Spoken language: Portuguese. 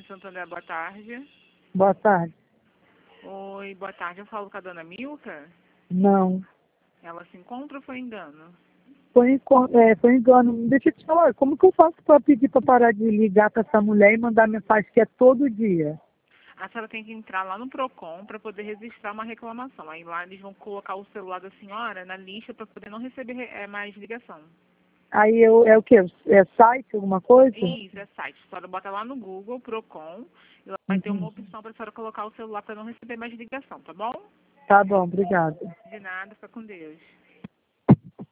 Santander, boa tarde. Boa tarde. Oi, boa tarde. Eu falo com a dona Milka. Não. Ela se encontra ou foi engano? Foi engano. Deixa eu te falar, como que eu faço para pedir para parar de ligar para essa mulher e mandar mensagem que é todo dia? A senhora tem que entrar lá no Procon para poder registrar uma reclamação. Aí lá eles vão colocar o celular da senhora na lista para poder não receber mais ligação. Aí é o quê? É site, alguma coisa? Isso, é site. A senhora bota lá no Google, Procon, e lá vai ter uma opção para a senhora colocar o celular para não receber mais ligação, tá bom? Tá bom, obrigada. De nada, fica com Deus.